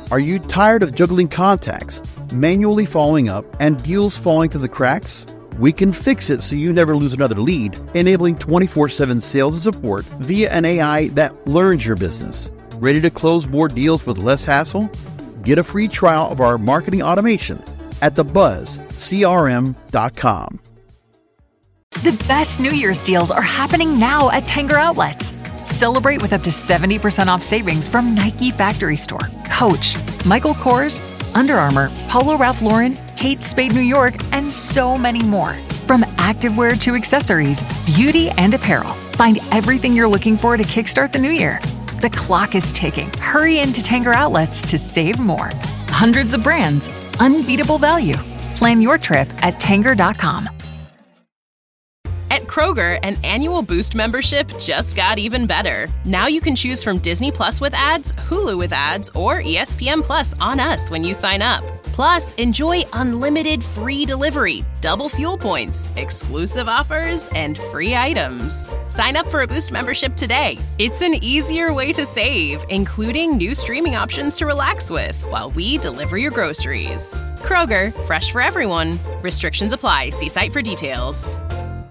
Are you tired of juggling contacts, manually following up, and deals falling through the cracks? We can fix it so you never lose another lead, enabling 24/7 sales and support via an AI that learns your business. Ready to close more deals with less hassle? Get a free trial of our marketing automation at thebuzzcrm.com. The best New Year's deals are happening now at Tanger Outlets. Celebrate with up to 70% off savings from Nike Factory Store, Coach, Michael Kors, Under Armour, Polo Ralph Lauren, Kate Spade New York, and so many more. From activewear to accessories, beauty and apparel, find everything you're looking for to kickstart the new year. The clock is ticking. Hurry into Tanger Outlets to save more. Hundreds of brands, unbeatable value. Plan your trip at Tanger.com. At Kroger, an annual Boost membership just got even better. Now you can choose from Disney Plus with ads, Hulu with ads, or ESPN Plus on us when you sign up. Plus, enjoy unlimited free delivery, double fuel points, exclusive offers, and free items. Sign up for a Boost membership today. It's an easier way to save, including new streaming options to relax with while we deliver your groceries. Kroger, fresh for everyone. Restrictions apply. See site for details.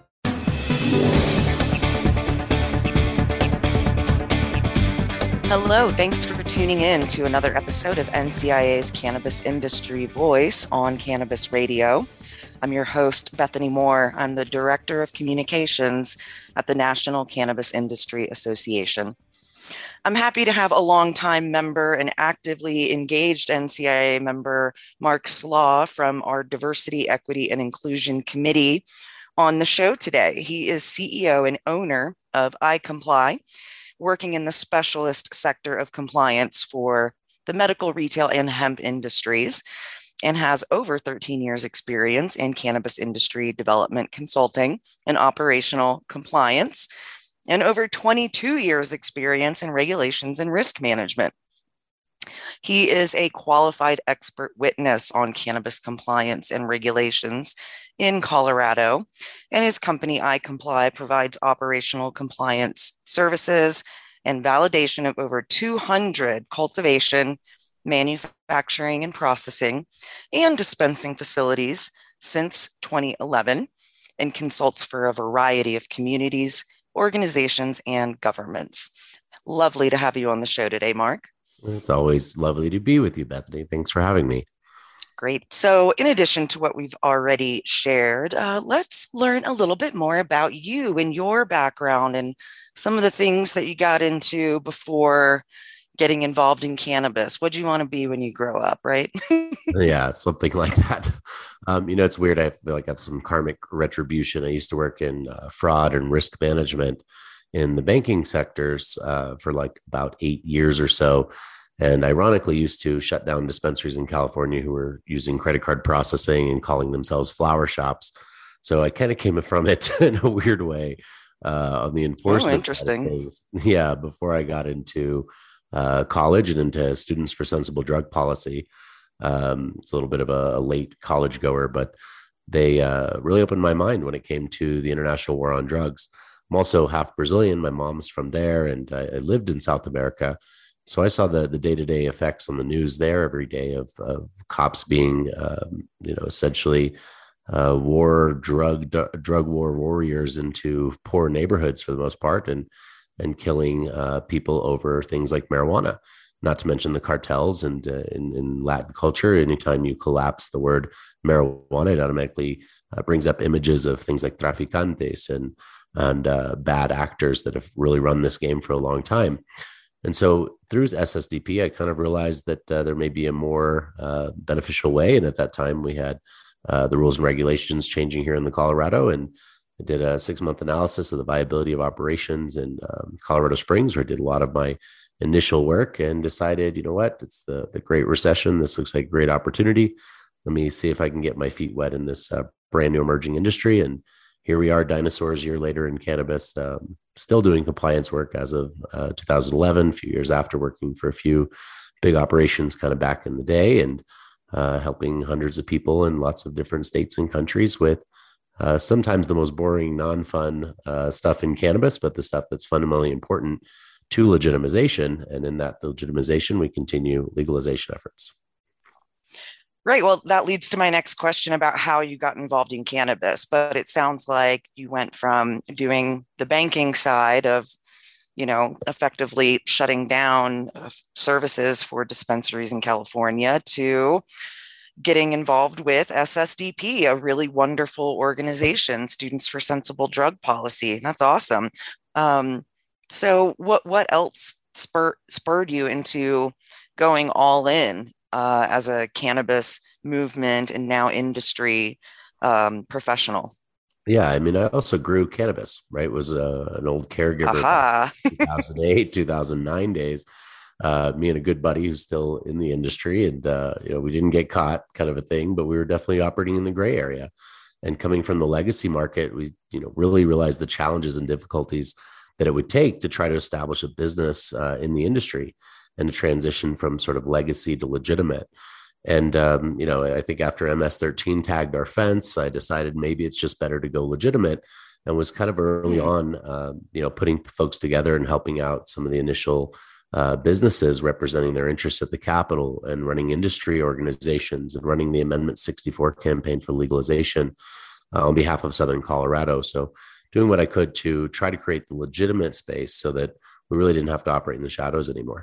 Hello, thanks for tuning in to another episode of NCIA's Cannabis Industry Voice on Cannabis Radio. I'm your host, Bethany Moore. I'm the Director of Communications at the National Cannabis Industry Association. I'm happy to have a longtime member and actively engaged NCIA member, Mark Slaw, from our Diversity, Equity, and Inclusion Committee on the show today. He is CEO and owner of iComply, working in the specialist sector of compliance for the medical, retail, and hemp industries, and has over 13 years experience in cannabis industry development consulting and operational compliance, and over 22 years experience in regulations and risk management. He is a qualified expert witness on cannabis compliance and regulations in Colorado, and his company iComply provides operational compliance services and validation of over 200 cultivation, manufacturing, and processing and dispensing facilities since 2011, and consults for a variety of communities, organizations, and governments. Lovely to have you on the show today, Mark. It's always lovely to be with you, Bethany. Thanks for having me. Great. So in addition to what we've already shared, let's learn a little bit more about you and your background and some of the things that you got into before getting involved in cannabis. What do you want to be when you grow up, right? Yeah, something like that. It's weird. I feel like I have some karmic retribution. I used to work in fraud and risk management in the banking sectors for like about 8 years or so. And ironically used to shut down dispensaries in California who were using credit card processing and calling themselves flower shops. So I kind of came from it in a weird way on the enforcement. Oh, interesting. Yeah, before I got into college and into Students for Sensible Drug Policy. It's a little bit of a late college goer, but they really opened my mind when it came to the international war on drugs. I'm also half Brazilian. My mom's from there, and I lived in South America. So I saw the day-to-day effects on the news there every day of cops being, essentially drug war warriors into poor neighborhoods for the most part, and killing people over things like marijuana. Not to mention the cartels, and in Latin culture, anytime you collapse the word marijuana, it automatically brings up images of things like traficantes and bad actors that have really run this game for a long time. And so through SSDP, I kind of realized that there may be a more beneficial way. And at that time, we had the rules and regulations changing here in the Colorado. And I did a 6-month analysis of the viability of operations in Colorado Springs, where I did a lot of my initial work, and decided, you know what, it's the Great Recession. This looks like a great opportunity. Let me see if I can get my feet wet in this brand new emerging industry. And here we are, dinosaurs, a year later in cannabis, still doing compliance work as of 2011, a few years after working for a few big operations kind of back in the day, and helping hundreds of people in lots of different states and countries with sometimes the most boring, non-fun stuff in cannabis, but the stuff that's fundamentally important to legitimization. And in that legitimization, we continue legalization efforts. Right. Well, that leads to my next question about how you got involved in cannabis. But it sounds like you went from doing the banking side of, effectively shutting down services for dispensaries in California to getting involved with SSDP, a really wonderful organization, Students for Sensible Drug Policy. That's awesome. So what else spurred you into going all in as a cannabis movement and now industry professional? Yeah, I mean, I also grew cannabis, right? Was an old caregiver back in 2008, 2009 days. Me and a good buddy who's still in the industry, and we didn't get caught, kind of a thing, but we were definitely operating in the gray area. And coming from the legacy market, we really realized the challenges and difficulties that it would take to try to establish a business in the industry and to transition from sort of legacy to legitimate. And, I think after MS-13 tagged our fence, I decided maybe it's just better to go legitimate, and was kind of early on, putting folks together and helping out some of the initial businesses representing their interests at the Capitol, and running industry organizations, and running the Amendment 64 campaign for legalization on behalf of Southern Colorado. So doing what I could to try to create the legitimate space so that we really didn't have to operate in the shadows anymore.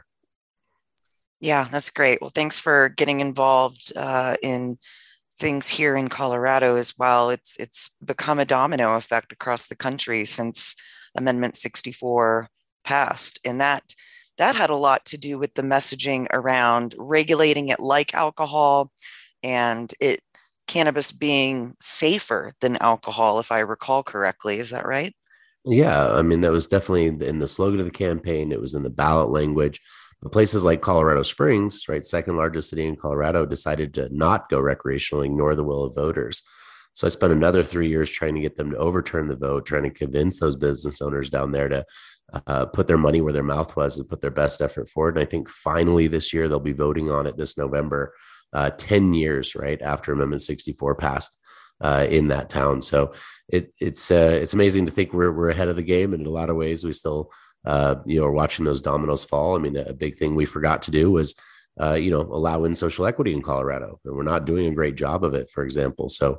Yeah, that's great. Well, thanks for getting involved in things here in Colorado as well. It's become a domino effect across the country since Amendment 64 passed. And that had a lot to do with the messaging around regulating it like alcohol, and cannabis being safer than alcohol, if I recall correctly. Is that right? Yeah, I mean, that was definitely in the slogan of the campaign. It was in the ballot language. But places like Colorado Springs, right, second largest city in Colorado, decided to not go recreational, ignore the will of voters. So I spent another 3 years trying to get them to overturn the vote, trying to convince those business owners down there to put their money where their mouth was and put their best effort forward. And I think finally this year they'll be voting on it this November, 10 years right after Amendment 64 passed in that town. So it's amazing to think we're ahead of the game, and in a lot of ways we still are watching those dominoes fall. I mean, a big thing we forgot to do was allow in social equity in Colorado, and we're not doing a great job of it, for example. So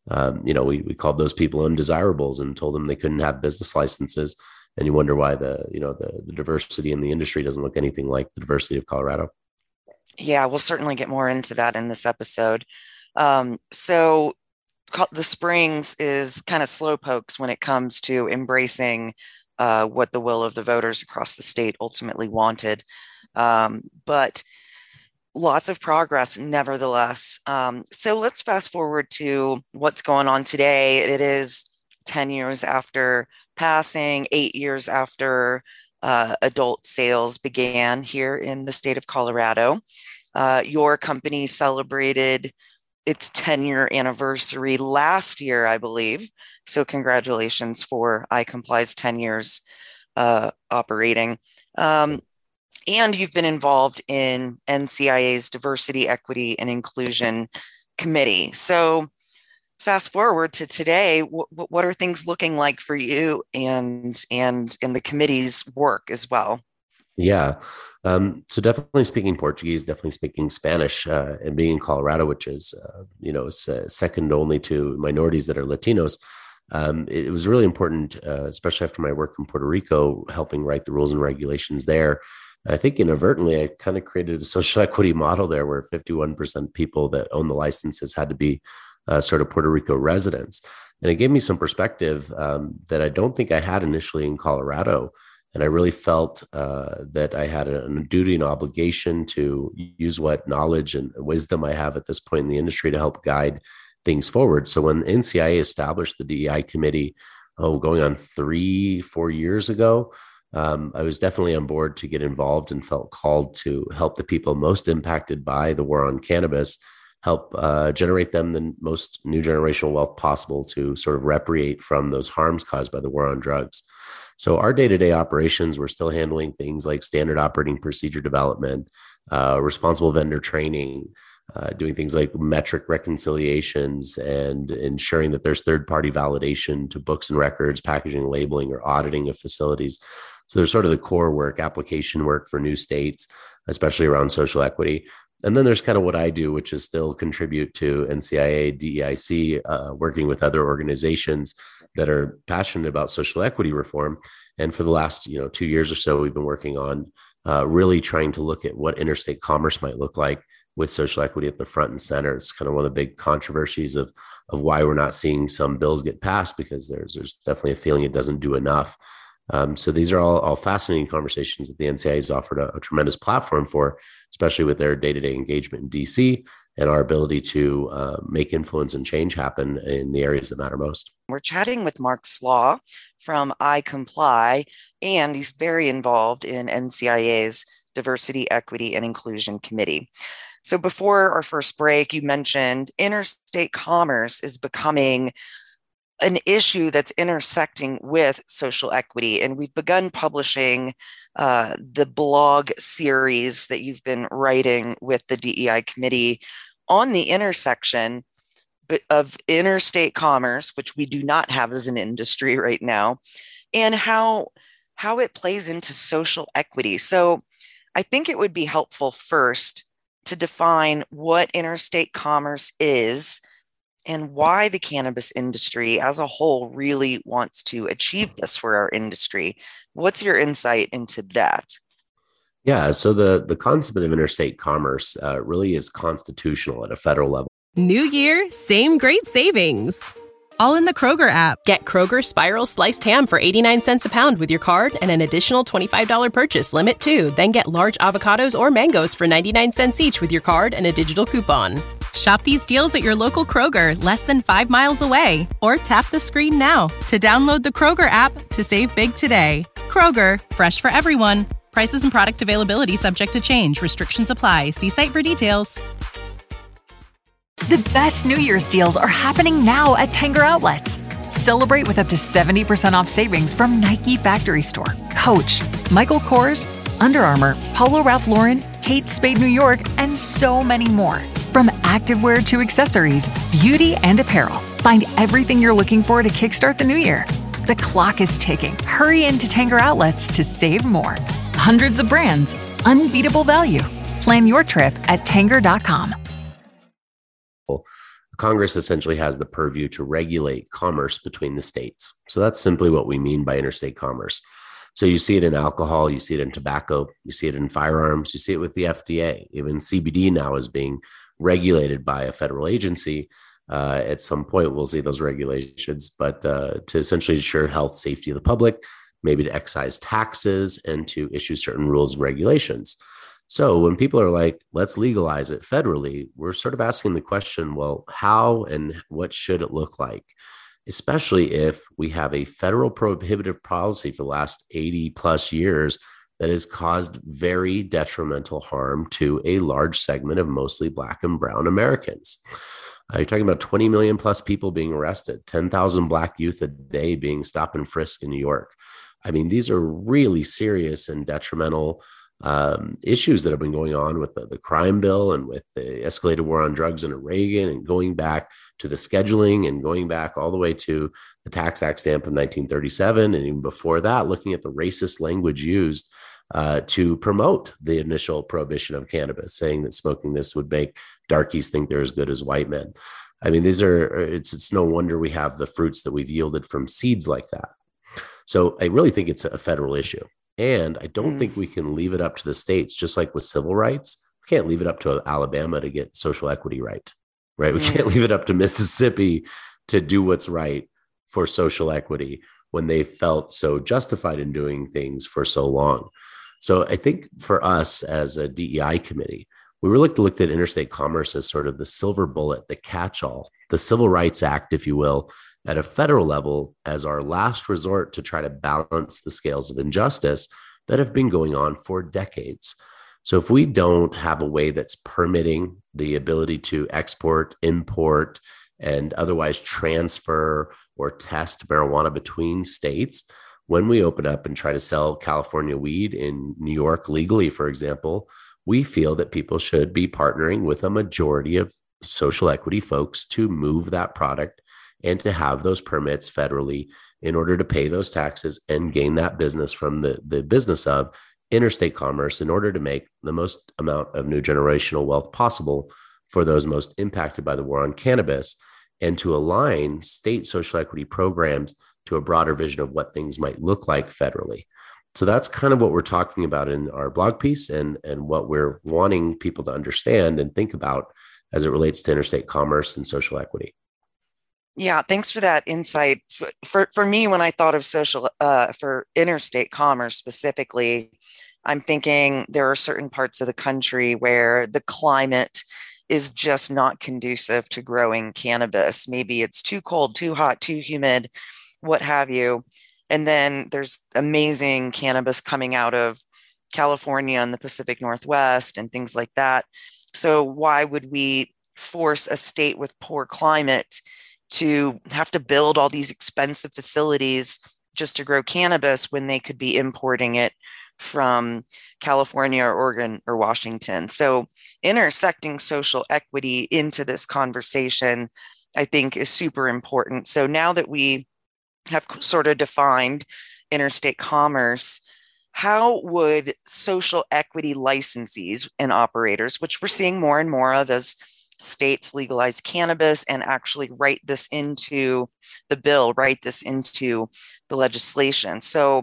we called those people undesirables and told them they couldn't have business licenses. And you wonder why the diversity in the industry doesn't look anything like the diversity of Colorado. Yeah, we'll certainly get more into that in this episode. So the Springs is kind of slowpokes when it comes to embracing what the will of the voters across the state ultimately wanted. But lots of progress, nevertheless. So let's fast forward to what's going on today. It is 10 years after passing, 8 years after adult sales began here in the state of Colorado. Your company celebrated its 10-year anniversary last year, I believe. So congratulations for iComply's 10 years operating. And you've been involved in NCIA's Diversity, Equity, and Inclusion Committee. So fast forward to today, what are things looking like for you and in the committee's work as well? Yeah. So definitely speaking Portuguese, definitely speaking Spanish, and being in Colorado, which is, second only to minorities that are Latinos. It was really important, especially after my work in Puerto Rico, helping write the rules and regulations there. I think inadvertently, I kind of created a social equity model there where 51% people that own the licenses had to be sort of Puerto Rico residents. And it gave me some perspective that I don't think I had initially in Colorado. And I really felt that I had a duty and obligation to use what knowledge and wisdom I have at this point in the industry to help guide things forward. So when NCIA established the DEI committee, going on 3-4 years ago, I was definitely on board to get involved and felt called to help the people most impacted by the war on cannabis, help generate them the most new generational wealth possible to sort of reparate from those harms caused by the war on drugs. So our day-to-day operations, we're still handling things like standard operating procedure development, responsible vendor training, doing things like metric reconciliations, and ensuring that there's third-party validation to books and records, packaging, labeling, or auditing of facilities. So there's sort of the core work, application work for new states, especially around social equity. And then there's kind of what I do, which is still contribute to NCIA, DEIC, working with other organizations that are passionate about social equity reform. And for the last 2 years or so, we've been working on really trying to look at what interstate commerce might look like with social equity at the front and center. It's kind of one of the big controversies of why we're not seeing some bills get passed, because there's definitely a feeling it doesn't do enough. So these are all fascinating conversations that the NCIA has offered a tremendous platform for, especially with their day-to-day engagement in DC and our ability to make influence and change happen in the areas that matter most. We're chatting with Mark Slaw from iComply, and he's very involved in NCIA's Diversity, Equity, and Inclusion Committee. So before our first break, you mentioned interstate commerce is becoming an issue that's intersecting with social equity. And we've begun publishing the blog series that you've been writing with the DEI committee on the intersection of interstate commerce, which we do not have as an industry right now, and how it plays into social equity. So I think it would be helpful first to define what interstate commerce is and why the cannabis industry as a whole really wants to achieve this for our industry. What's your insight into that? Yeah, so the concept of interstate commerce really is constitutional at a federal level. New year, same great savings. All in the Kroger app. Get Kroger Spiral Sliced Ham for 89 cents a pound with your card and an additional $25 purchase limit too. Then get large avocados or mangoes for 99 cents each with your card and a digital coupon. Shop these deals at your local Kroger, less than 5 miles away. Or tap the screen now to download the Kroger app to save big today. Kroger, fresh for everyone. Prices and product availability subject to change. Restrictions apply. See site for details. The best New Year's deals are happening now at Tanger Outlets. Celebrate with up to 70% off savings from Nike Factory Store, Coach, Michael Kors, Under Armour, Polo Ralph Lauren, Kate Spade New York, and so many more. From activewear to accessories, beauty, and apparel, find everything you're looking for to kickstart the new year. The clock is ticking. Hurry into Tanger Outlets to save more. Hundreds of brands, unbeatable value. Plan your trip at Tanger.com. Congress essentially has the purview to regulate commerce between the states. So that's simply what we mean by interstate commerce. So you see it in alcohol, you see it in tobacco, you see it in firearms, you see it with the FDA. Even CBD now is being regulated by a federal agency. At some point, we'll see those regulations, but to essentially ensure health, safety of the public, maybe to excise taxes and to issue certain rules and regulations. So when people are like, let's legalize it federally, we're sort of asking the question, well, how and what should it look like? Especially if we have a federal prohibitive policy for the last 80 plus years that has caused very detrimental harm to a large segment of mostly Black and brown Americans. You're talking about 20 million plus people being arrested, 10,000 Black youth a day being stop and frisk in New York. I mean, these are really serious and detrimental issues that have been going on with the crime bill and with the escalated war on drugs under Reagan, and going back to the scheduling and going back all the way to the Tax Act stamp of 1937. And even before that, looking at the racist language used to promote the initial prohibition of cannabis, saying that smoking this would make darkies think they're as good as white men. I mean, it's no wonder we have the fruits that we've yielded from seeds like that. So I really think it's a federal issue. And I don't think we can leave it up to the states, just like with civil rights. We can't leave it up to Alabama to get social equity right? We can't leave it up to Mississippi to do what's right for social equity when they felt so justified in doing things for so long. So I think for us as a DEI committee, we really looked at interstate commerce as sort of the silver bullet, the catch-all, the Civil Rights Act, if you will, at a federal level as our last resort to try to balance the scales of injustice that have been going on for decades. So if we don't have a way that's permitting the ability to export, import, and otherwise transfer or test marijuana between states, when we open up and try to sell California weed in New York legally, for example, we feel that people should be partnering with a majority of social equity folks to move that product and to have those permits federally in order to pay those taxes and gain that business from the business of interstate commerce in order to make the most amount of new generational wealth possible for those most impacted by the war on cannabis, and to align state social equity programs to a broader vision of what things might look like federally. So that's kind of what we're talking about in our blog piece and what we're wanting people to understand and think about as it relates to interstate commerce and social equity. Yeah, thanks for that insight. For me, when I thought of for interstate commerce specifically, I'm thinking there are certain parts of the country where the climate is just not conducive to growing cannabis. Maybe it's too cold, too hot, too humid, what have you. And then there's amazing cannabis coming out of California and the Pacific Northwest and things like that. So why would we force a state with poor climate to have to build all these expensive facilities just to grow cannabis when they could be importing it from California or Oregon or Washington? So intersecting social equity into this conversation, I think, is super important. So now that we have sort of defined interstate commerce, how would social equity licensees and operators, which we're seeing more and more of as states legalize cannabis and actually write this into the bill, write this into the legislation? So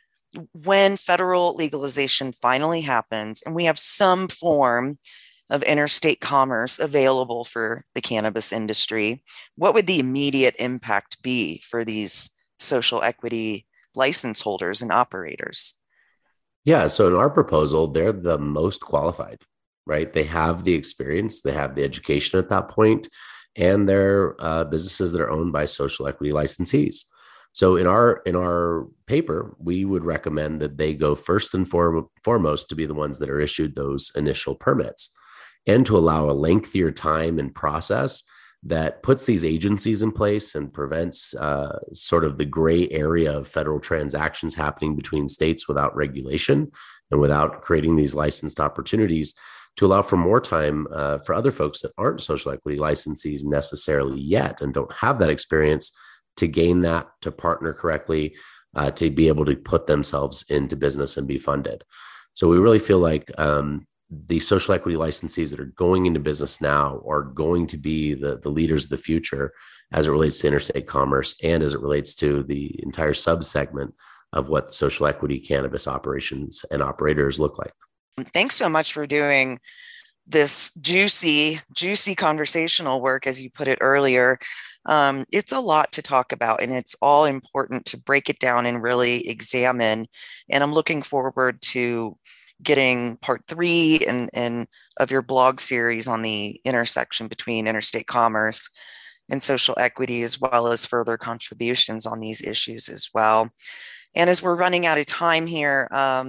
when federal legalization finally happens and we have some form of interstate commerce available for the cannabis industry, what would the immediate impact be for these social equity license holders and operators? Yeah, so in our proposal, they're the most qualified, right? They have the experience, they have the education at that point, and they're businesses that are owned by social equity licensees. So in our paper, we would recommend that they go first and foremost to be the ones that are issued those initial permits, and to allow a lengthier time and process that puts these agencies in place and prevents sort of the gray area of federal transactions happening between states without regulation and without creating these licensed opportunities, to allow for more time for other folks that aren't social equity licensees necessarily yet and don't have that experience to gain that, to partner correctly, to be able to put themselves into business and be funded. So we really feel like the social equity licensees that are going into business now are going to be the leaders of the future as it relates to interstate commerce and as it relates to the entire subsegment of what social equity cannabis operations and operators look like. Thanks so much for doing this juicy conversational work, as you put it earlier. It's a lot to talk about, and it's all important to break it down and really examine. And I'm looking forward to getting part 3 and of your blog series on the intersection between interstate commerce and social equity, as well as further contributions on these issues as well. And as we're running out of time here,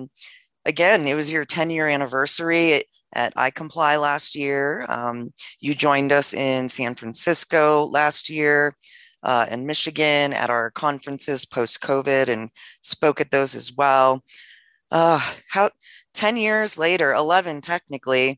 again, it was your 10-year anniversary at iComply last year. You joined us in San Francisco last year, in Michigan at our conferences post-COVID, and spoke at those as well. How 10 years later, 11 technically,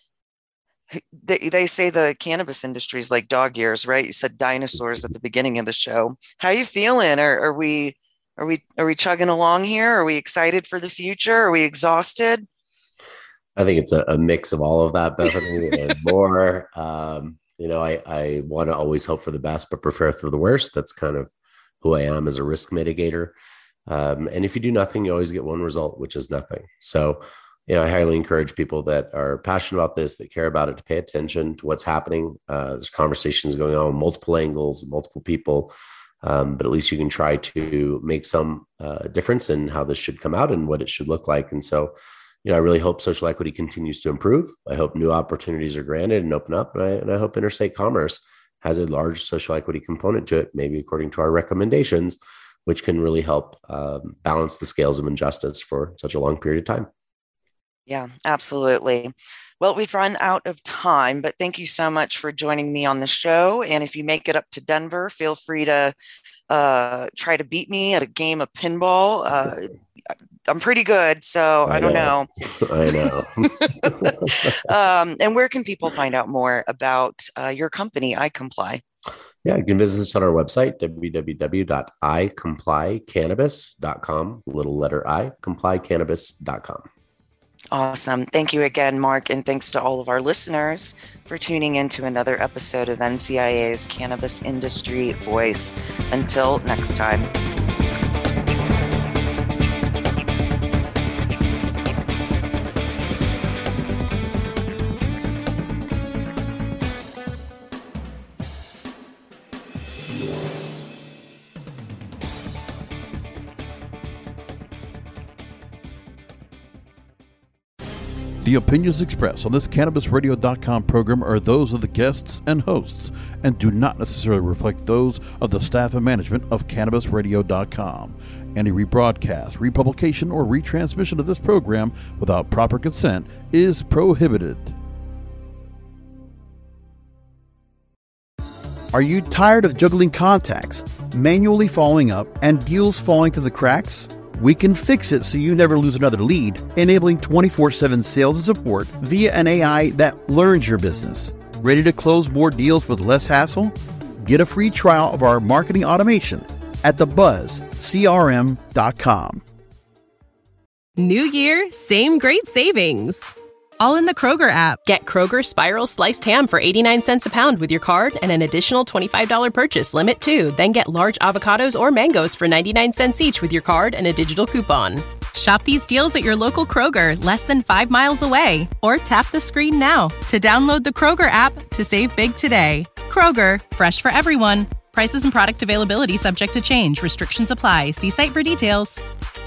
they say the cannabis industry is like dog years, right? You said dinosaurs at the beginning of the show. How are you feeling? Are we chugging along here? Are we excited for the future? Are we exhausted? I think it's a mix of all of that, Bethany, and more. I want to always hope for the best, but prepare for the worst. That's kind of who I am as a risk mitigator. And if you do nothing, you always get one result, which is nothing. So, I highly encourage people that are passionate about this, that care about it, to pay attention to what's happening. There's conversations going on, multiple angles, multiple people, but at least you can try to make some difference in how this should come out and what it should look like. And so, I really hope social equity continues to improve. I hope new opportunities are granted and open up. And I hope interstate commerce has a large social equity component to it, maybe according to our recommendations, which can really help balance the scales of injustice for such a long period of time. Yeah, absolutely. Well, we've run out of time, but thank you so much for joining me on the show. And if you make it up to Denver, feel free to try to beat me at a game of pinball. I'm pretty good, so I don't know. I know. And where can people find out more about your company, iComply? Yeah, you can visit us on our website, www.icomplycannabis.com, little letter I, complycannabis.com. Awesome. Thank you again, Mark. And thanks to all of our listeners for tuning in to another episode of NCIA's Cannabis Industry Voice. Until next time. The opinions expressed on this CannabisRadio.com program are those of the guests and hosts and do not necessarily reflect those of the staff and management of CannabisRadio.com. Any rebroadcast, republication, or retransmission of this program without proper consent is prohibited. Are you tired of juggling contacts, manually following up, and deals falling through the cracks? We can fix it so you never lose another lead, enabling 24/7 sales and support via an AI that learns your business. Ready to close more deals with less hassle? Get a free trial of our marketing automation at thebuzzcrm.com. New year, same great savings. All in the Kroger app. Get Kroger Spiral Sliced Ham for 89 cents a pound with your card and an additional $25 purchase limit too. Then get large avocados or mangoes for 99 cents each with your card and a digital coupon. Shop these deals at your local Kroger, less than 5 miles away. Or tap the screen now to download the Kroger app to save big today. Kroger, fresh for everyone. Prices and product availability subject to change. Restrictions apply. See site for details.